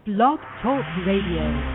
Blog Talk Radio.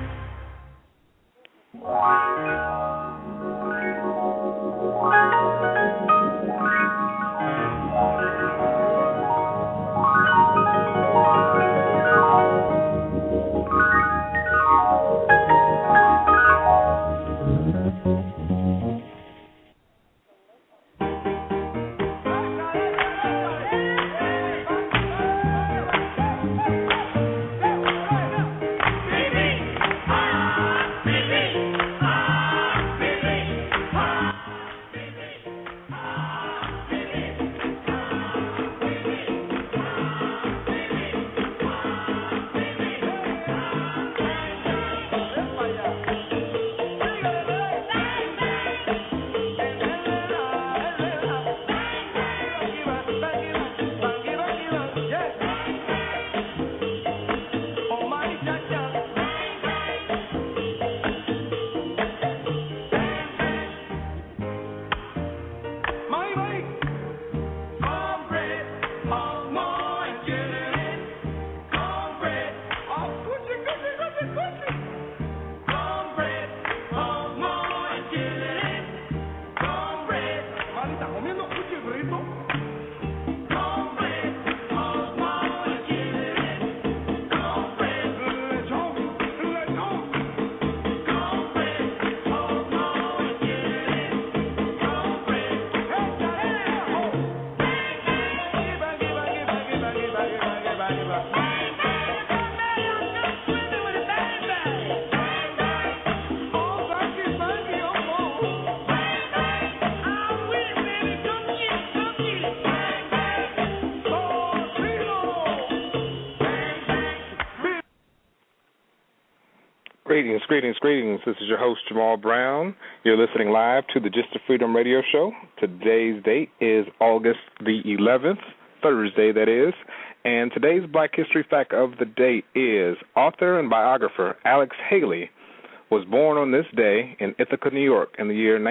Greetings. This is your host, Jamal Brown. You're listening live to the Just of Freedom radio show. Today's date is August the 11th, Thursday that is, and today's Black History Fact of the day is author and biographer Alex Haley was born on this day in Ithaca, New York in the year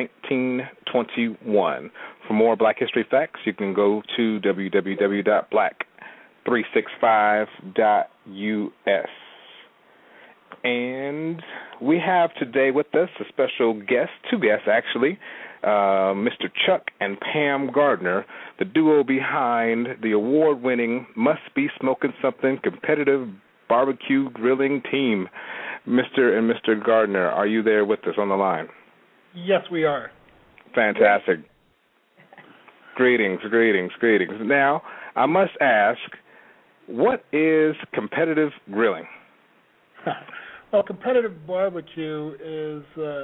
1921. For more Black History Facts, you can go to www.black365.us. And we have today with us a special guest, two guests actually, Mr. Chuck and Pam Gardner, the duo behind the award-winning Must Be Smoking Something competitive barbecue grilling team. Mr. and Mr. Gardner, are you there with us on the line? Yes, we are. Fantastic. Greetings. Now, I must ask, what is competitive grilling? Well, competitive barbecue is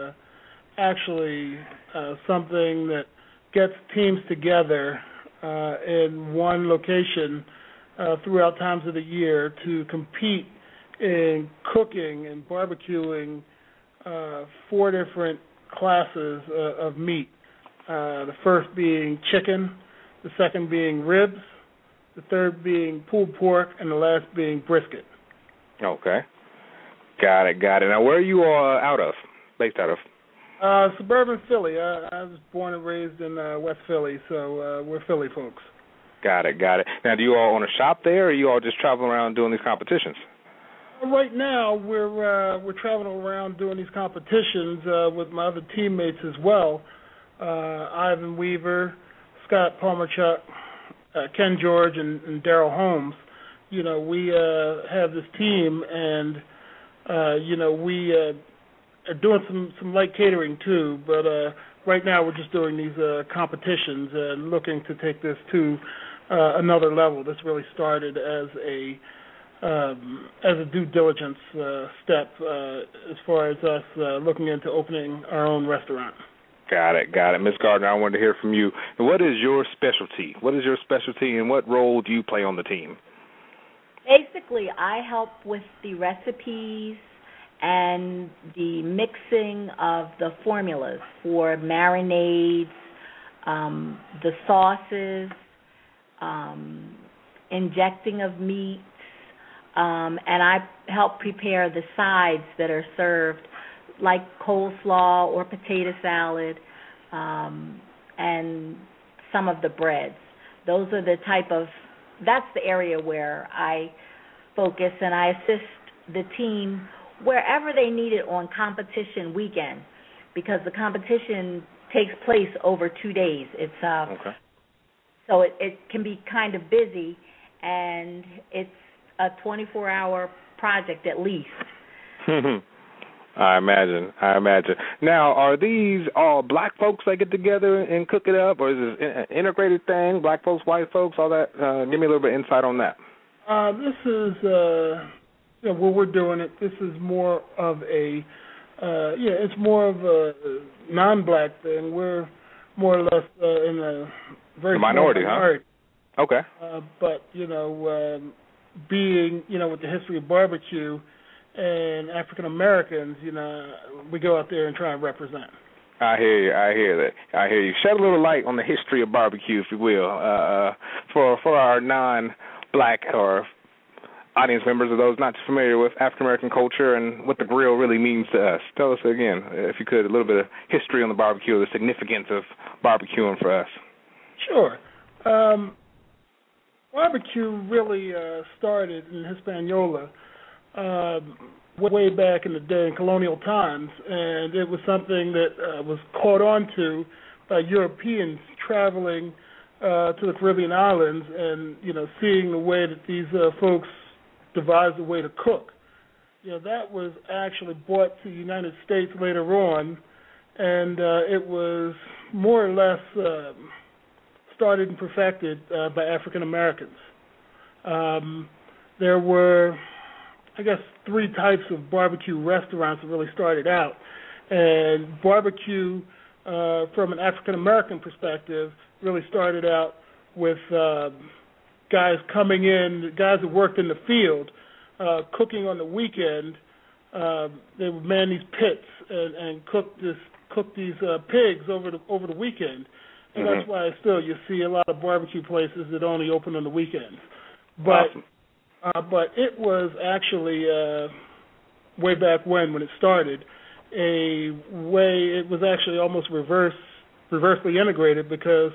actually something that gets teams together in one location throughout times of the year to compete in cooking and barbecuing four different classes of meat. The first being chicken, the second being ribs, the third being pulled pork, and the last being brisket. Okay. Got it. Now, where are you all based out of? Suburban Philly. I was born and raised in West Philly, so we're Philly folks. Got it. Now, do you all own a shop there, or are you all just traveling around doing these competitions? Right now, we're traveling around doing these competitions with my other teammates as well. Ivan Weaver, Scott Palmerchuk, Ken George, and Daryl Holmes. You know, we have this team, and we are doing some light catering too, but right now we're just doing these competitions and looking to take this to another level. This really started as a due diligence step as far as us looking into opening our own restaurant. Got it. Ms. Gardner, I wanted to hear from you. What is your specialty? And what role do you play on the team? Basically, I help with the recipes and the mixing of the formulas for marinades, the sauces, injecting of meats, and I help prepare the sides that are served, like coleslaw or potato salad, and some of the breads. Those are the that's the area where I focus, and I assist the team wherever they need it on competition weekend, because the competition takes place over 2 days. It's okay. So it can be kind of busy, and it's a 24-hour project at least. I imagine. Now, are these all black folks that get together and cook it up, or is this an integrated thing, black folks, white folks, all that? Give me a little bit of insight on that. This is, where we're doing it, this is more of a, it's more of a non-black thing. We're more or less in a very minority, minority. Huh? Okay. But, being, with the history of barbecue and African Americans, we go out there and try and represent. I hear you. I hear you. Shed a little light on the history of barbecue, if you will, for our non-black or audience members, or those not familiar with African American culture and what the grill really means to us. Tell us again, if you could, a little bit of history on the barbecue, the significance of barbecuing for us. Sure. Barbecue really started in Hispaniola way back in the day in colonial times, and it was something that was caught on to by Europeans traveling to the Caribbean islands and, seeing the way that these folks devised a way to cook. That was actually brought to the United States later on, and it was more or less started and perfected by African Americans. There were, I guess, 3 types of barbecue restaurants that really started out. And barbecue, from an African American perspective, really started out with guys coming in, guys that worked in the field, cooking on the weekend. They would man these pits and cook these pigs over the weekend. And that's why still you see a lot of barbecue places that only open on the weekends. But awesome. But it was actually way back when it started, it was actually almost reversely integrated, because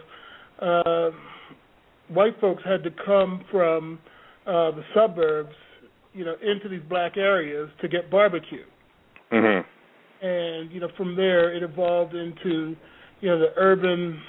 white folks had to come from the suburbs, into these black areas to get barbecue. Mm-hmm. And from there it evolved into the urban,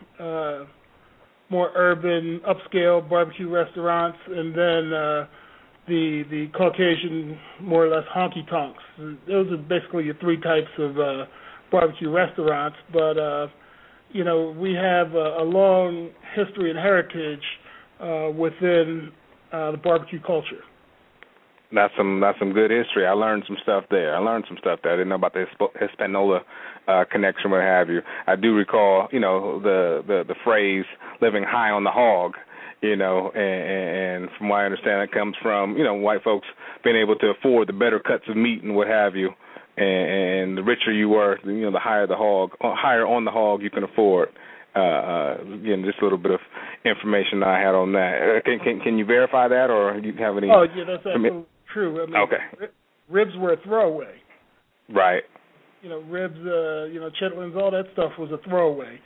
more urban, upscale barbecue restaurants, and then the Caucasian, more or less honky tonks. Those are basically your 3 types of barbecue restaurants. But we have a long history and heritage within the barbecue culture. That's some good history. I learned some stuff there. I didn't know about the Hispaniola connection, what have you. I do recall, the phrase "living high on the hog," and from what I understand, it comes from, white folks being able to afford the better cuts of meat and what have you, and the richer you were, the higher higher on the hog you can afford. Again, just a little bit of information I had on that. Can you verify that, or do you have any? Oh, yeah, that's absolutely true. I mean, okay. Ribs were a throwaway. Right. Ribs, chitlins, all that stuff was a throwaway.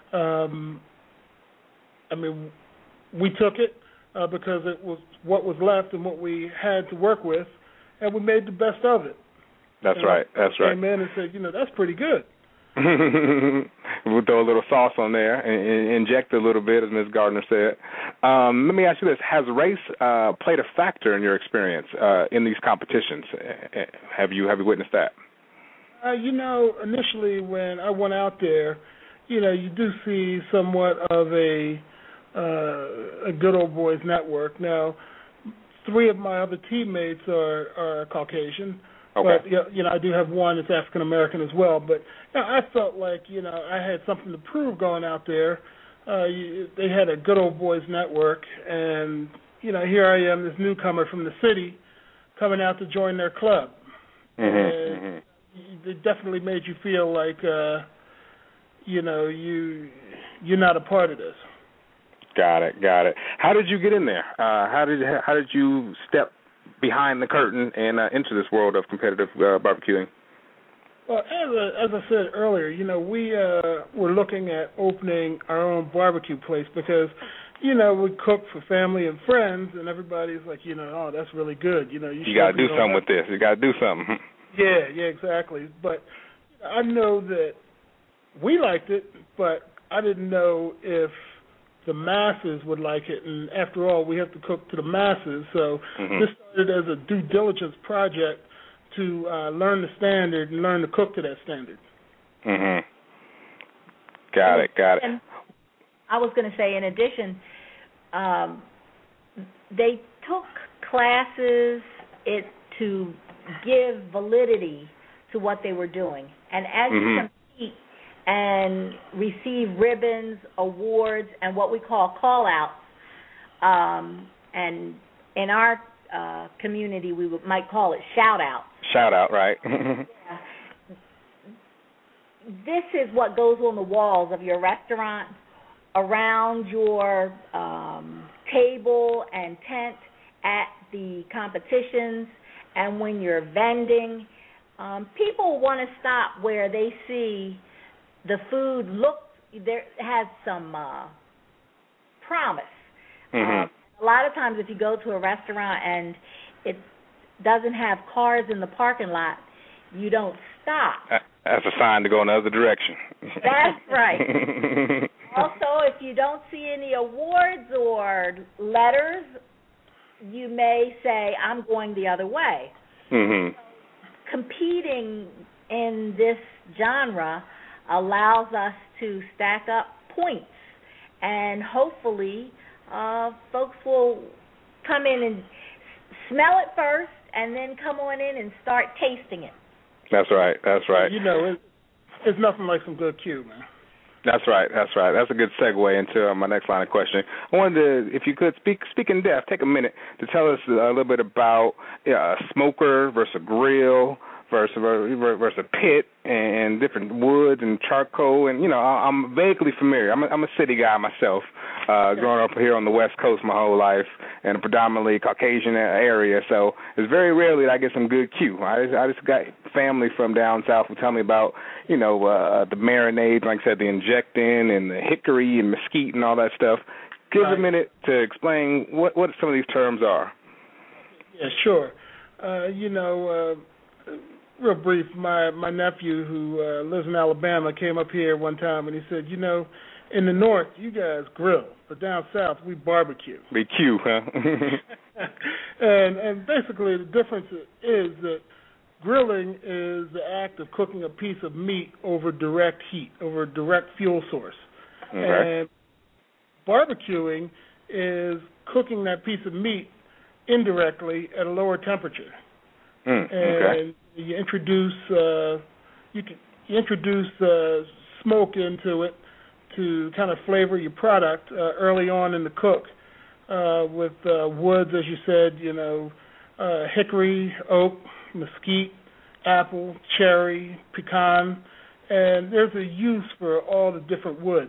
We took it because it was what was left and what we had to work with, and we made the best of it. That's right. Came in and said, that's pretty good. We'll throw a little sauce on there and inject a little bit, as Ms. Gardner said. Let me ask you this. Has race played a factor in your experience in these competitions? Have you witnessed that? Initially when I went out there, you do see somewhat of a good old boys network. Now, 3 of my other teammates are Caucasian. Okay. But, I do have one that's African American as well. But I felt like, I had something to prove going out there. They had a good old boys network. And, here I am, this newcomer from the city, coming out to join their club. And it definitely made you feel like, you're not a part of this. Got it. How did you get in there? How did you step behind the curtain and into this world of competitive barbecuing? Well, as I said earlier, we were looking at opening our own barbecue place because, we cook for family and friends, and everybody's like, oh, that's really good. You got to do something with this. You got to do something. Yeah, exactly. But I know that we liked it, but I didn't know if the masses would like it. And after all, we have to cook to the masses. So this started as a due diligence project to learn the standard and learn to cook to that standard. Got it. And I was going to say, in addition, they took classes to give validity to what they were doing. And as you compete and receive ribbons, awards, and what we call call-outs, and in our community we might call it shout-outs. Shout-out, right. This is what goes on the walls of your restaurant, around your table and tent at the competitions, and when you're vending. People want to stop where they see the food has some promise. A lot of times if you go to a restaurant and it doesn't have cars in the parking lot, you don't stop. That's a sign to go in the other direction. That's right. Also, if you don't see any awards or letters, you may say, I'm going the other way. Competing in this genre allows us to stack up points, and hopefully folks will come in and smell it first and then come on in and start tasting it. That's right. It's nothing like some good Q, man. That's right. That's a good segue into my next line of questioning. I wanted to, if you could, speak in depth, take a minute to tell us a little bit about a smoker versus a grill versus a pit and different woods and charcoal. And, I'm vaguely familiar. I'm a city guy myself, growing up here on the West Coast my whole life in a predominantly Caucasian area. So it's very rarely that I get some good Q. I just got family from down south who tell me about, the marinade, like I said, the injecting and the hickory and mesquite and all that stuff. Give us a minute to explain what some of these terms are. Yeah, sure. Real brief, my nephew who lives in Alabama came up here one time and he said, in the north you guys grill, but down south we barbecue. We Q, huh? and basically the difference is that grilling is the act of cooking a piece of meat over direct heat, over a direct fuel source. Okay. And barbecuing is cooking that piece of meat indirectly at a lower temperature. And you introduce smoke into it to kind of flavor your product early on in the cook with woods, as you said, hickory, oak, mesquite, apple, cherry, pecan, and there's a use for all the different woods.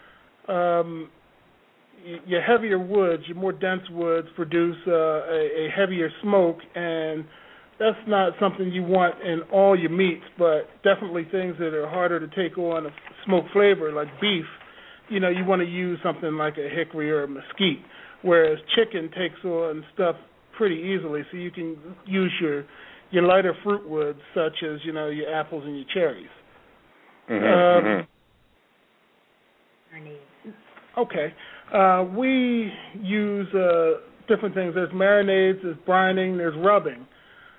Your heavier woods, your more dense woods produce a heavier smoke, and that's not something you want in all your meats, but definitely things that are harder to take on a smoke flavor, like beef, you want to use something like a hickory or a mesquite, whereas chicken takes on stuff pretty easily, so you can use your lighter fruit woods, such as, your apples and your cherries. Okay. We use different things. There's marinades, there's brining, there's rubbing.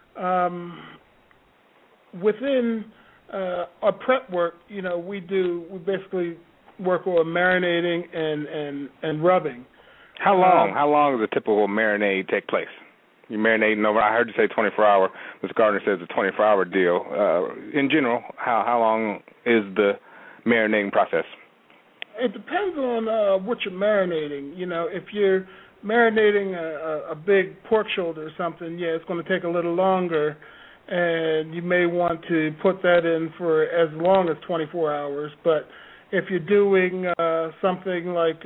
Within our prep work, we basically work on marinating and rubbing. How long does a typical marinade take place? You marinating over, I heard you say 24-hour. Ms. Gardner says a 24-hour deal. In general, how long is the marinating process? It depends on what you're marinating. If you're marinating a big pork shoulder or something, it's going to take a little longer, and you may want to put that in for as long as 24 hours. But if you're doing something like,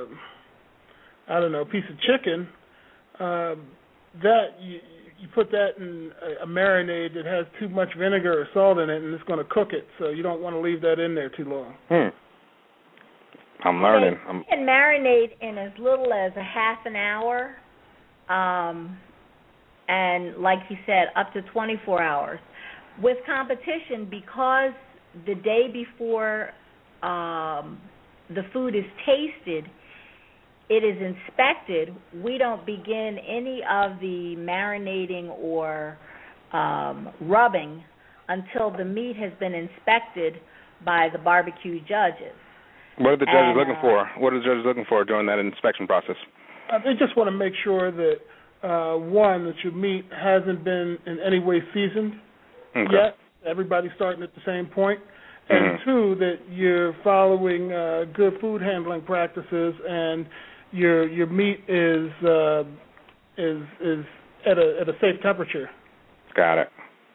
a piece of chicken, that you put that in a marinade that has too much vinegar or salt in it, and it's going to cook it, so you don't want to leave that in there too long. I'm learning. You can marinate in as little as a half an hour, and like you said, up to 24 hours. With competition, because the day before the food is tasted, it is inspected, we don't begin any of the marinating or rubbing until the meat has been inspected by the barbecue judges. What are the judges looking for? What are the judges looking for during that inspection process? They just want to make sure that, one, that your meat hasn't been in any way seasoned yet. Everybody's starting at the same point. And two, that you're following good food handling practices and your meat is at a safe temperature. Got it.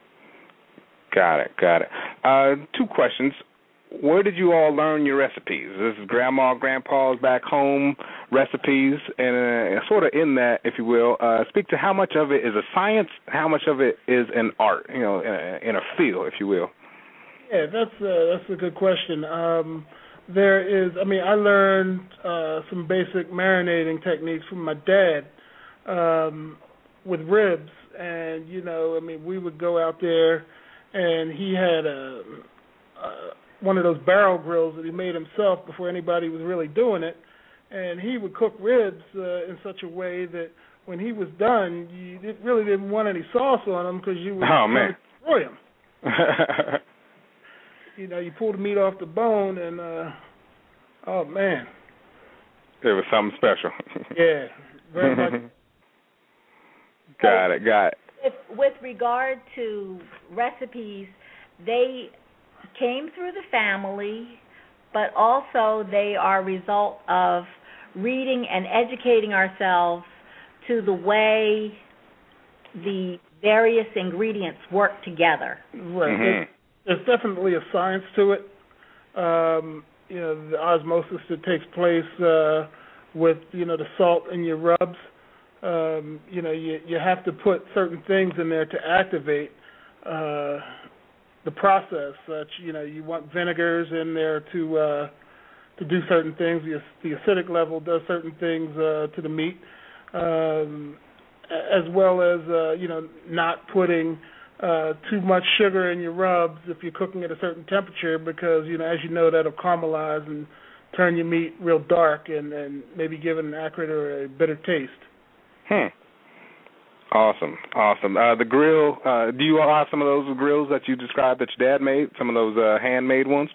2 questions. Where did you all learn your recipes? This is grandma, grandpa's back home recipes, and sort of in that, if you will, speak to how much of it is a science, how much of it is an art, in a field, if you will. Yeah, that's a good question. I learned some basic marinating techniques from my dad with ribs, and we would go out there, and he had one of those barrel grills that he made himself before anybody was really doing it, and he would cook ribs in such a way that when he was done, you really didn't want any sauce on them because you would destroy them. You pull the meat off the bone, and oh man, it was something special. Yeah, very much. Got it. With regard to recipes, they came through the family, but also they are a result of reading and educating ourselves to the way the various ingredients work together. Right. There's definitely a science to it. The osmosis that takes place with the salt in your rubs. You have to put certain things in there to activate the process. Such you want vinegars in there to do certain things. The acidic level does certain things to the meat, as well as not putting too much sugar in your rubs if you're cooking at a certain temperature, because as that'll caramelize and turn your meat real dark and maybe give it an acrid or a bitter taste. Awesome. The grill, do you all have some of those grills that you described that your dad made, some of those handmade ones?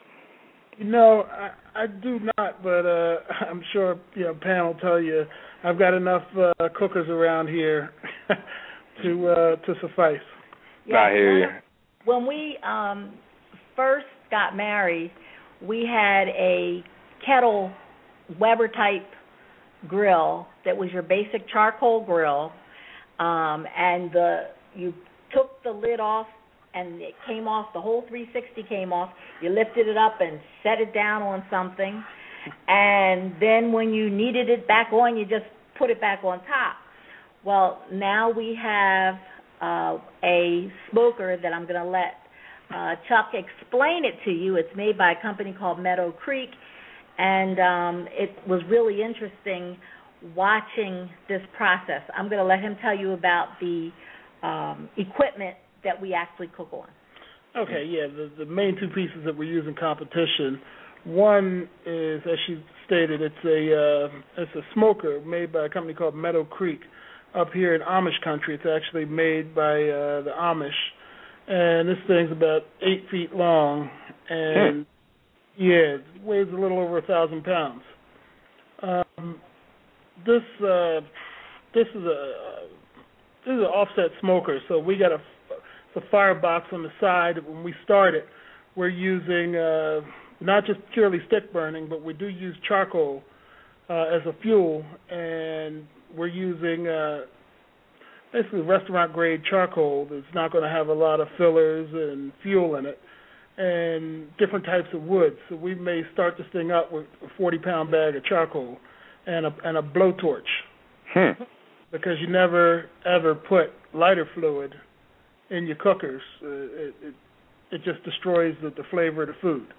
I do not, but I'm sure Pam will tell you I've got enough cookers around here to suffice. Yeah, I hear you. When we first got married, we had a kettle Weber-type grill that was your basic charcoal grill, and you took the lid off, and it came off, the whole 360 came off. You lifted it up and set it down on something, and then when you needed it back on, you just put it back on top. Well, now we have a smoker that I'm going to let Chuck explain it to you. It's made by a company called Meadow Creek, and it was really interesting watching this process. I'm going to let him tell you about the equipment that we actually cook on. Okay, yeah, the main 2 pieces that we use in competition. One is, as she stated, it's a smoker made by a company called Meadow Creek up here in Amish country. It's actually made by the Amish, and this thing's about 8 feet long, and it weighs a little over 1,000 pounds. This is an offset smoker, so we got a firebox on the side. When we start it, we're using not just purely stick burning, but we do use charcoal as a fuel, and we're using basically restaurant-grade charcoal that's not going to have a lot of fillers and fuel in it, and different types of wood. So we may start this thing up with a 40-pound bag of charcoal and a blowtorch, because you never, ever put lighter fluid in your cookers. It just destroys the flavor of the food.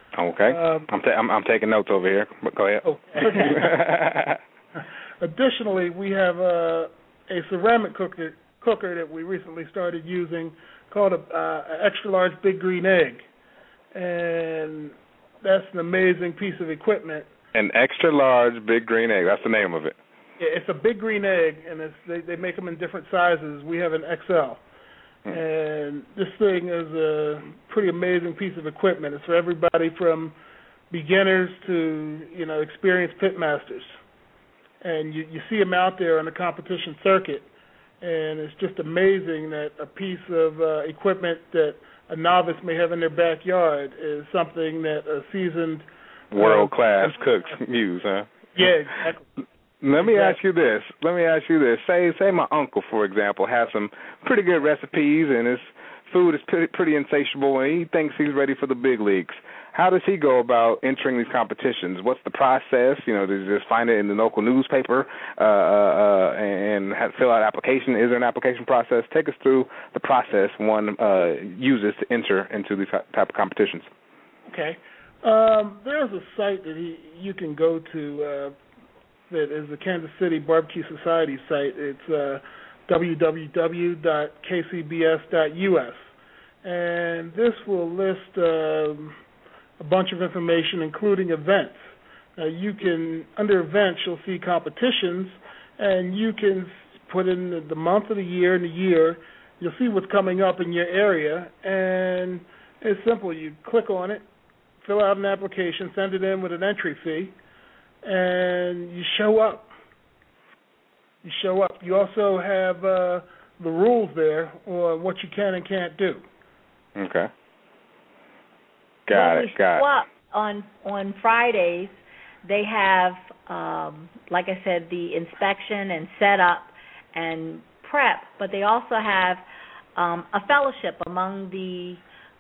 Okay. I'm taking notes over here, but go ahead. Okay. Additionally, we have a ceramic cooker that we recently started using called an extra large big green egg, and that's an amazing piece of equipment. An extra large big green egg. That's the name of it. Yeah, it's a big green egg, and they make them in different sizes. We have an XL. And this thing is a pretty amazing piece of equipment. It's for everybody from beginners to, experienced pit masters. And you see them out there on the competition circuit, and it's just amazing that a piece of equipment that a novice may have in their backyard is something that a seasoned world-class cooks use, huh? Yeah, exactly. Let me ask you this. Say my uncle, for example, has some pretty good recipes and his food is pretty insatiable and he thinks he's ready for the big leagues. How does he go about entering these competitions? What's the process? Does he just find it in the local newspaper and fill out an application? Is there an application process? Take us through the process one uses to enter into these type of competitions. Okay. There's a site that you can go to that is the Kansas City Barbecue Society site. It's www.kcbs.us. And this will list a bunch of information, including events. Under events, you'll see competitions, and you can put in the month of the year and the year. You'll see what's coming up in your area, and it's simple. You click on it, fill out an application, send it in with an entry fee, and you show up. You also have the rules there on what you can and can't do. Okay. Got it. On Fridays, they have, like I said, the inspection and setup and prep, but they also have a fellowship among the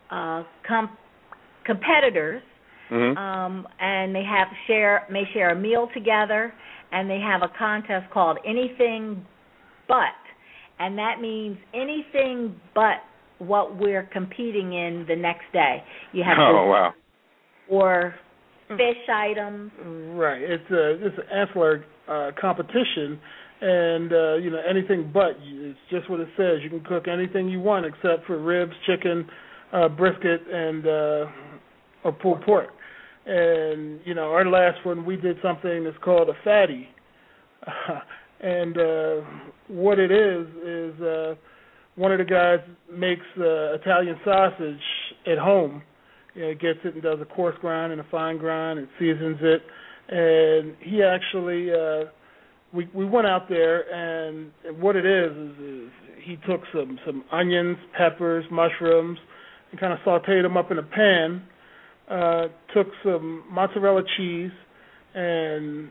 competitors. Mm-hmm. And they may share a meal together, and they have a contest called Anything But, and that means anything but what we're competing in the next day. You have wow. Or fish items. Right. It's an ancillary competition, and anything but. It's just what it says. You can cook anything you want except for ribs, chicken, brisket, and or pulled pork. And our last one, we did something that's called a fatty, and what it is one of the guys makes Italian sausage at home. Gets it and does a coarse grind and a fine grind and seasons it. And he actually, we went out there, and what it is he took some onions, peppers, mushrooms, and kind of sauteed them up in a pan. Took some mozzarella cheese and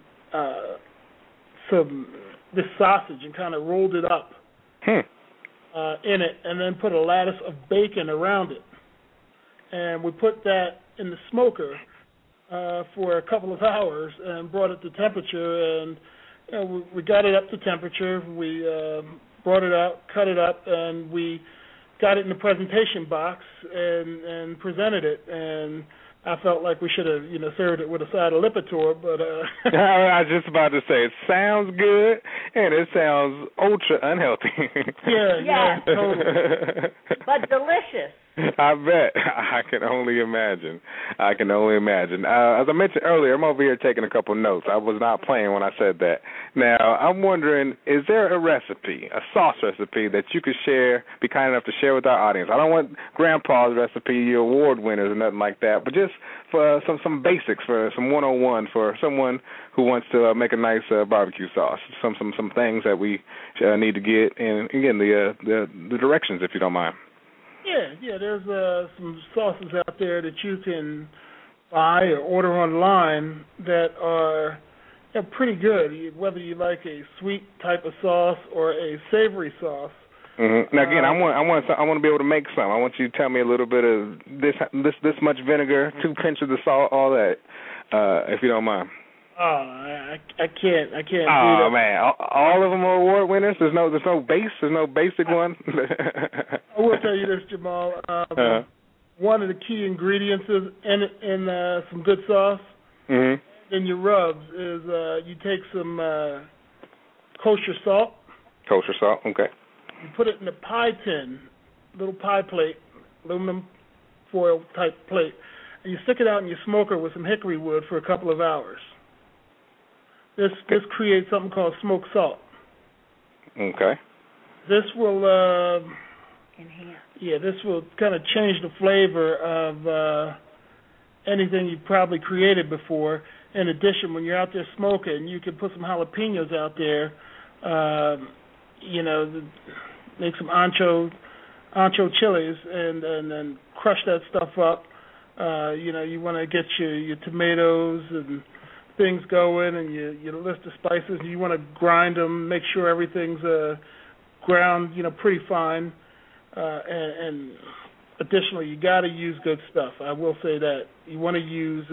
this sausage and kind of rolled it up in it, and then put a lattice of bacon around it. And we put that in the smoker for a couple of hours and brought it to temperature. And we got it up to temperature. We brought it out, cut it up, and we got it in the presentation box and presented it. And I felt like we should have, served it with a side of Lipitor, but I was just about to say, it sounds good and it sounds ultra unhealthy. Yeah, totally. But delicious. I bet. I can only imagine. As I mentioned earlier, I'm over here taking a couple notes. I was not playing when I said that. Now, I'm wondering, is there a recipe, a sauce recipe that you could share, be kind enough to share with our audience? I don't want Grandpa's recipe, your award winners, or nothing like that, but just for some basics, for some 101 for someone who wants to make a nice barbecue sauce. Some things that we need to get, and again, the directions, if you don't mind. Yeah. There's some sauces out there that you can buy or order online that are pretty good. Whether you like a sweet type of sauce or a savory sauce. Mm-hmm. Now again, I want to be able to make some. I want you to tell me a little bit of this much vinegar, 2 pinches of the salt, all that, if you don't mind. Oh, I can't do that. Oh man, all of them are award winners. There's no basic one. I will tell you this, Jamal. one of the key ingredients is in some good sauce. Mm-hmm. In your rubs is you take some kosher salt. Kosher salt, okay. You put it in a pie tin, little pie plate, aluminum foil type plate, and you stick it out in your smoker with some hickory wood for a couple of hours. This creates something called smoked salt. Okay. This will enhance. Yeah, this will kind of change the flavor of anything you probably created before. In addition, when you're out there smoking, you can put some jalapenos out there. Make some ancho chilies and then crush that stuff up. You want to get your tomatoes and things going, and your list of spices. You want to grind them, make sure everything's ground, pretty fine. And additionally, you got to use good stuff. I will say that you want to use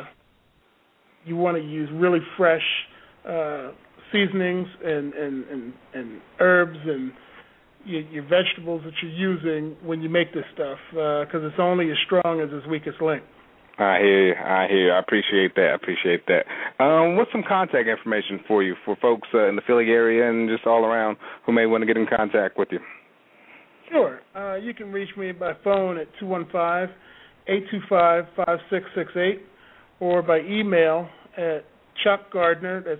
really fresh seasonings and herbs and your vegetables that you're using when you make this stuff, because it's only as strong as its weakest link. I hear you. I appreciate that. What's some contact information for you, for folks in the Philly area and just all around who may want to get in contact with you? Sure. You can reach me by phone at 215-825-5668 or by email at Chuck Gardner, that's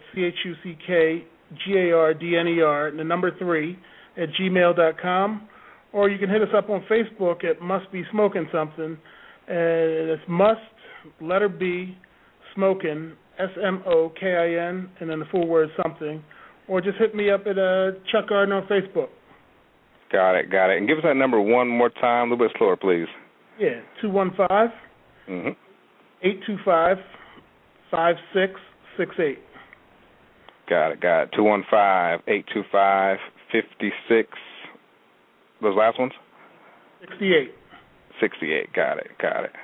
ChuckGardner, and the number 3, at gmail.com. Or you can hit us up on Facebook at Must Be Smoking Something. And it's Must, letter B, Smoking, SMOKIN, and then the full word something. Or just hit me up at Chuck Gardner on Facebook. Got it. And give us that number one more time, a little bit slower, please. Yeah, 215-825-5668. Got it. 215-825-56. Those last ones? 68. Got it.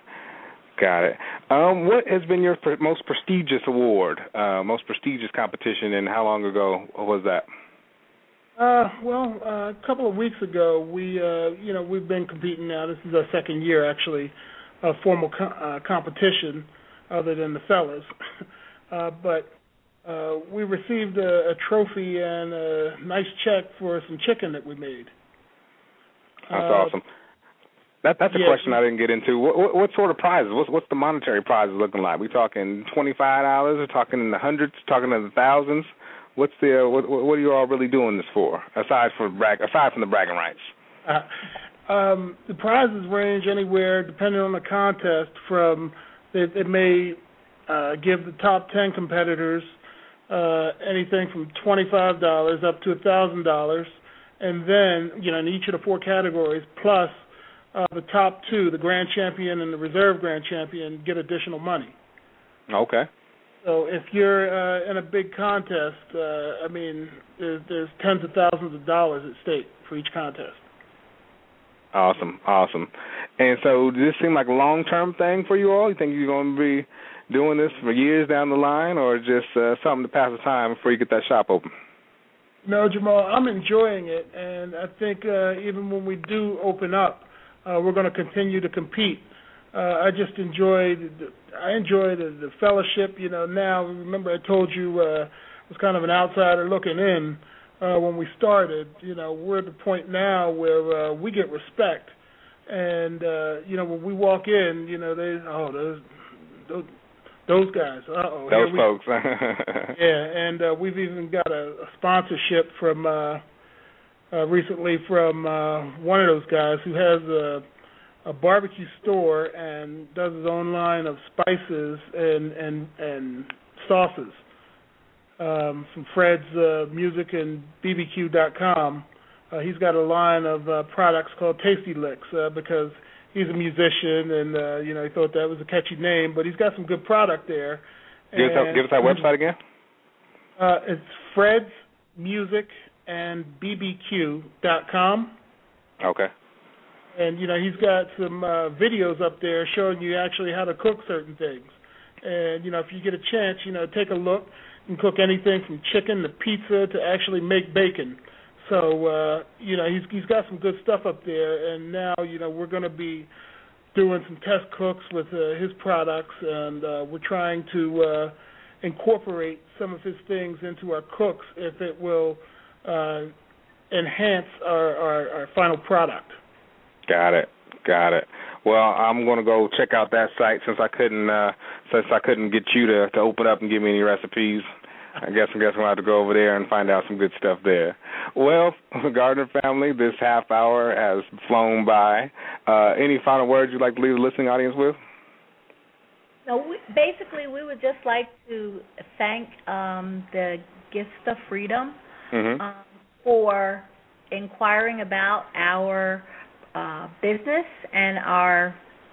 What has been your most prestigious award, most prestigious competition, and how long ago was that? A couple of weeks ago, we've been competing now. This is our second year, actually, of formal competition, other than the fellas. But we received a trophy and a nice check for some chicken that we made. That's awesome. That's a question I didn't get into. What sort of prizes? What's the monetary prizes looking like? We talking $25? We're talking in the hundreds? Talking in the thousands? What are you all really doing this for? Aside from the bragging rights. The prizes range anywhere, depending on the contest. From it may give the top 10 competitors anything from $25 up to $1,000, and then in each of the 4 categories, plus the top 2, the grand champion and the reserve grand champion, get additional money. Okay. So if you're in a big contest, there's tens of thousands of dollars at stake for each contest. Awesome. And so does this seem like a long-term thing for you all? You think you're going to be doing this for years down the line, or just something to pass the time before you get that shop open? No, Jamal, I'm enjoying it, and I think even when we do open up, we're going to continue to compete. I just enjoy the fellowship. Now, remember I told you I was kind of an outsider looking in when we started. We're at the point now where we get respect, and when we walk in, those guys. Those folks. Yeah, and we've even got a sponsorship from recently from one of those guys who has a barbecue store and does his own line of spices and sauces. From Fred's Music and BBQ.com. He's got a line of products called Tasty Licks because he's a musician and he thought that was a catchy name, but he's got some good product there. Give us that website again. It's Fred's Music and BBQ.com. Okay. And he's got some videos up there showing you actually how to cook certain things. And if you get a chance, take a look. You can cook anything from chicken to pizza to actually make bacon. So he's got some good stuff up there. And now we're going to be doing some test cooks with his products, and we're trying to incorporate some of his things into our cooks if it will enhance our final product. Got it. Well, I'm going to go check out that site since I couldn't get you to open up and give me any recipes. I guess I'm going to have to go over there and find out some good stuff there. Well, Gardner family, this half hour has flown by. Any final words you'd like to leave the listening audience with? No, basically, we would just like to thank the Gifts of Freedom for inquiring about our business and our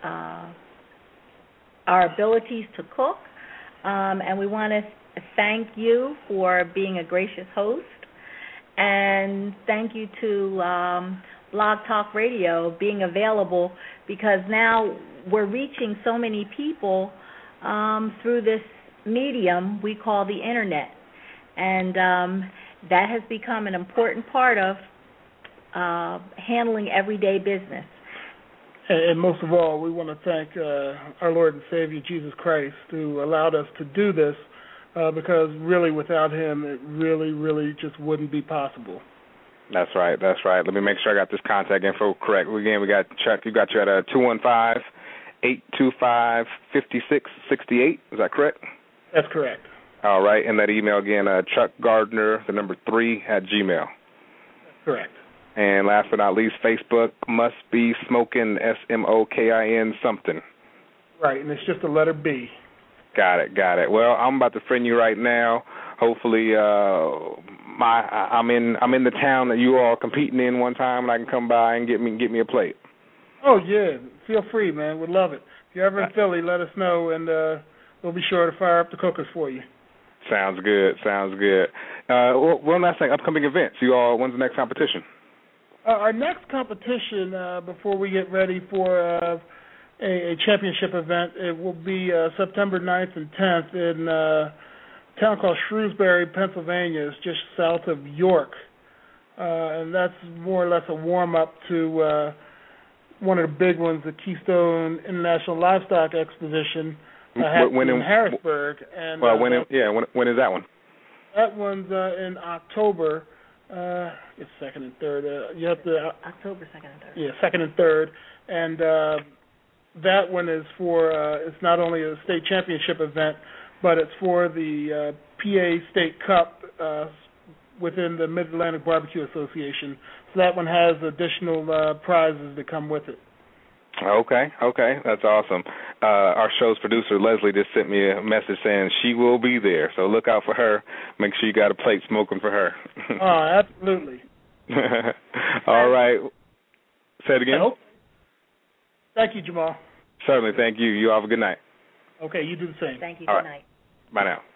abilities to cook, and we want to thank you for being a gracious host, and thank you to Blog Talk Radio being available, because now we're reaching so many people through this medium we call the Internet, and that has become an important part of handling everyday business. And most of all, we want to thank our Lord and Savior, Jesus Christ, who allowed us to do this, because really without him, it really just wouldn't be possible. That's right. Let me make sure I got this contact info correct. Again, we got Chuck. You got you at 215-825-5668. Is that correct? That's correct. All right. And that email again, Chuck Gardner, 3 @gmail. That's correct. And last but not least, Facebook, Must Be Smokin', SMOKIN something. Right, and it's just the letter B. Got it. Well, I'm about to friend you right now. Hopefully, I'm in the town that you all are competing in one time, and I can come by and get me a plate. Oh yeah, feel free, man. We'd love it. If you're ever in Philly, let us know, and we'll be sure to fire up the cookers for you. Sounds good. One last thing, upcoming events. You all, when's the next competition? Our next competition, before we get ready for a championship event, it will be September 9th and 10th in a town called Shrewsbury, Pennsylvania. It's just south of York. And that's more or less a warm-up to one of the big ones, the Keystone International Livestock Exposition happening in Harrisburg. And when is that one? That one's in October. It's 2nd and 3rd. You have to October 2nd and 3rd. Yeah, 2nd and 3rd, and that one is for. It's not only a state championship event, but it's for the PA State Cup within the Mid-Atlantic Barbecue Association. So that one has additional prizes that come with it. Okay, that's awesome. Our show's producer, Leslie, just sent me a message saying she will be there, so look out for her. Make sure you got a plate smoking for her. Oh, absolutely. All right. Say it again. Thank you, Jamal. Certainly, thank you. You have a good night. Okay, you do the same. Thank you. All Good right. night. Bye now.